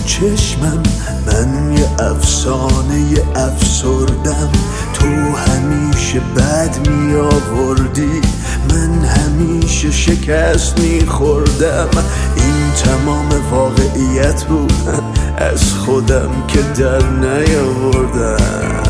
چشمم من یه افسانه افسردم. تو همیشه بد می آوردی، من همیشه شکست می خوردم. این تمام واقعیت بود، از خودم که در نیاوردم.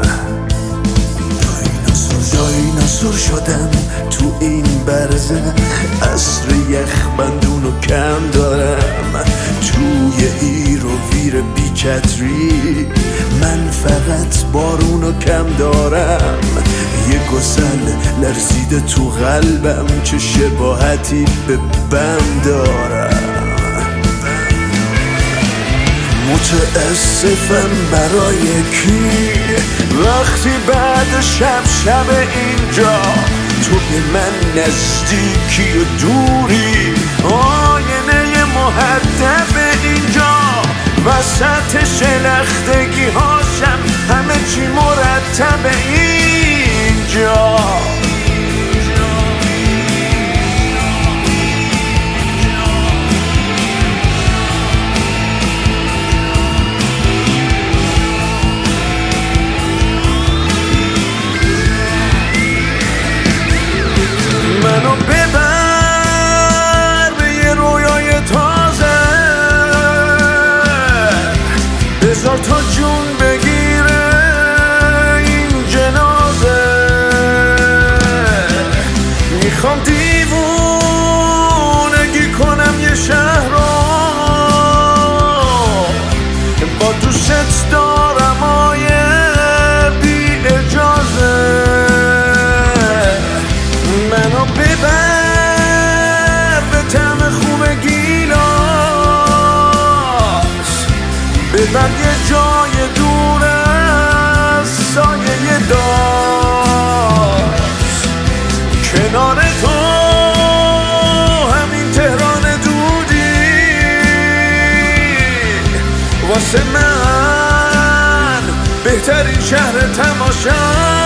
دایناسور شدم تو این برزخ، عصر یخ بندونو کم دارم. توی هیر و ویر بیچتری من فقط بارونو کم دارم. یه گسل لرزیده تو قلبم، چه شباهتی به بم دارم. متاسفم برای کی وقتی بعد شب اینجا تو به من نزدیکی و دوری. آینه مهدف اینجا وسط شلختگی هاشم، همه چی مرتب اینجا. منو ببر به یه رویای تازه، بذار تا جون بگیره این جنازه. میخوام دیوونگی کنم یه شهر رو، با دوست دارم آیه بی اجازه. منو ببر به طعم خوب گیلاس، ببر یه جای دور از سایه داست. کنار تو همین تهران دودی واسه من بهترین شهر تماشا.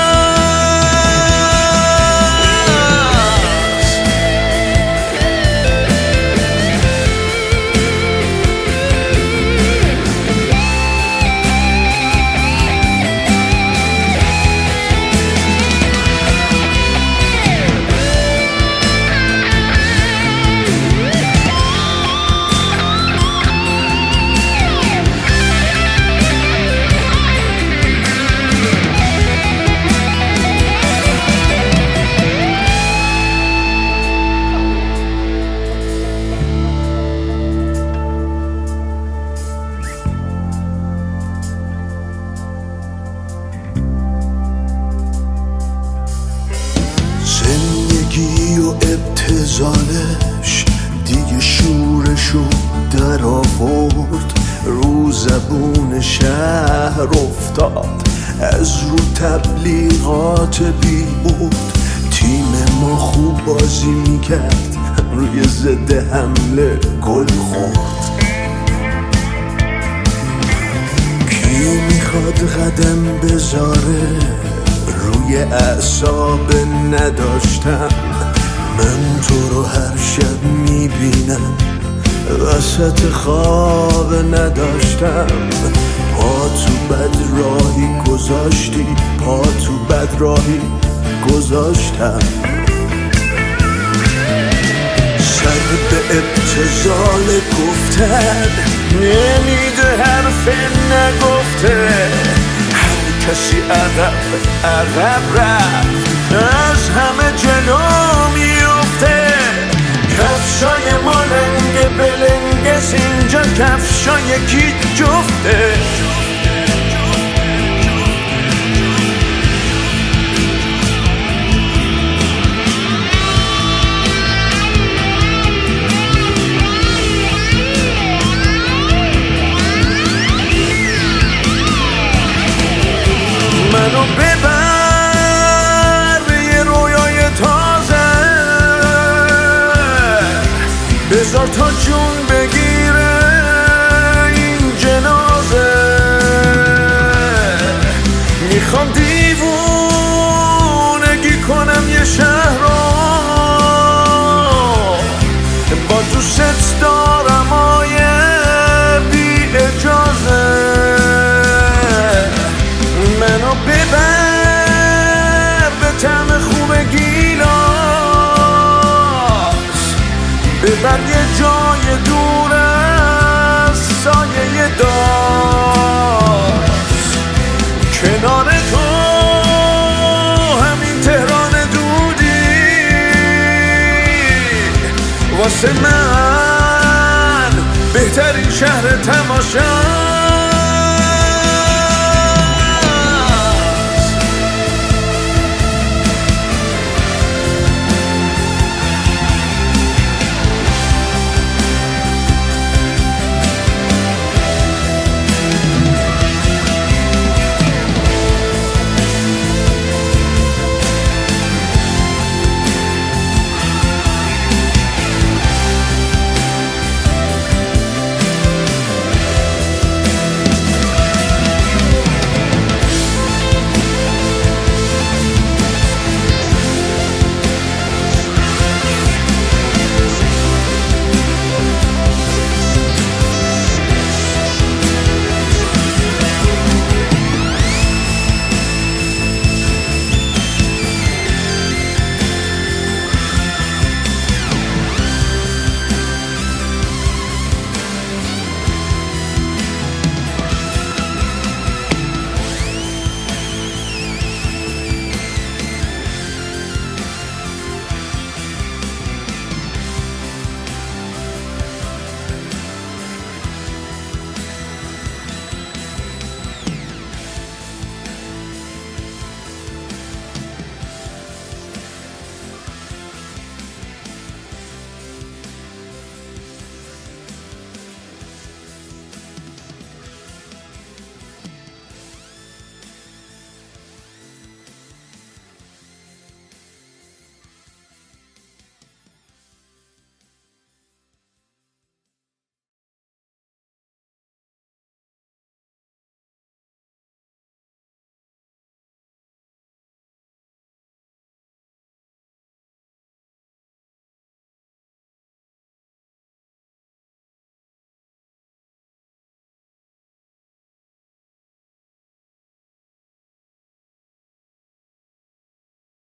زندگی و ابتذالش دیگه شورشو در آورد، رو زبون شهر افتاد، از رو تبلیغات بیمود. تیم ما خوب بازی میکرد، روی ضد حمله گل خورد. کی میخواد قدم بذاره روی اعصاب نداشتم. من تو رو هر شب میبینم، وسط خواب نداشتم. پا تو بد راهی گذاشتی، پا تو بد راهی گذاشتم. سر به ابتذال گفتن نمیده، حرف نگفته. کسی عقب رفت، از همه جلو میفته. کفشای ما لنگ بلنگس، اینجا کفشای کی جفته. منو ببر به یه رویای تازه، بذار تا جون بگیره این جنازه. میخوام دیوونگی کنم یه شهر رو، با دوست دارم آیه بی منو ببر به طعم خوب گیلاس، ببر یه جای دور از سایه داز، کنار تو همین تهران دودی واسه من بهترین شهر تماشا.